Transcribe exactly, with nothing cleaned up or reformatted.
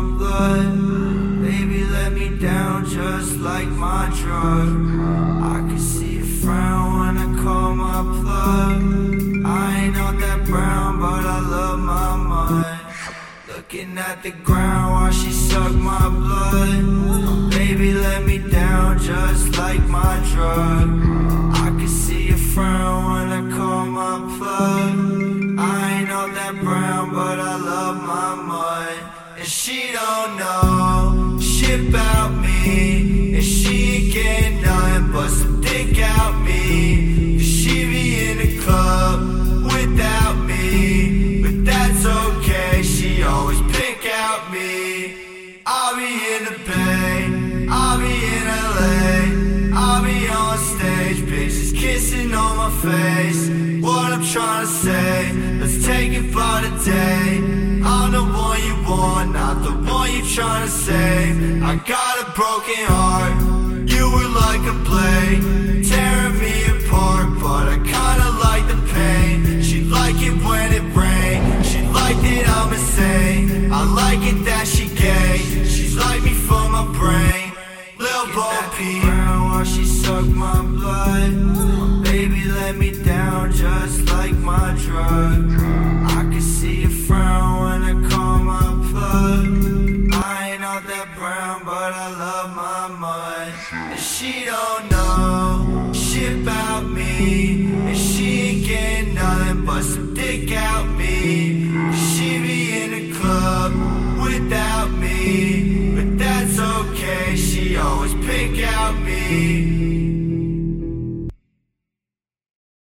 blood. Baby, let me down just like my drug. I can see a frown when I call my plug. I ain't all that brown, but I love my mud. Looking at the ground while she suck my blood. Baby, let me down just like my drug. I can see a frown when I call my plug. I ain't all that brown, but I love my mud. And she don't know shit about me, and she ain't getting nothing but some dick out me. Cause she be in the club without me, but that's okay, she always pick out me. I'll be in the Bay, I'll be in L A, I'll be on stage, bitches kissing on my face. What I'm trying to say, let's take it by the day. I'm the one you want, not the one you trying to save. I got a broken heart, you were like a blade, tearing me apart, but I kinda like the pain. She like it when it rains, she like that I'm insane. I like it that she gay, she's like me for my brain. Lil' Bo Peep while she suck my blood. Baby, let me down just like my drug. I can see a frown when I call my plug. I ain't all that brown, but I love my mud. And she don't know shit about me, and she ain't getting nothing but some dick out me. She be in the club without me, but that's okay, she always pick out me.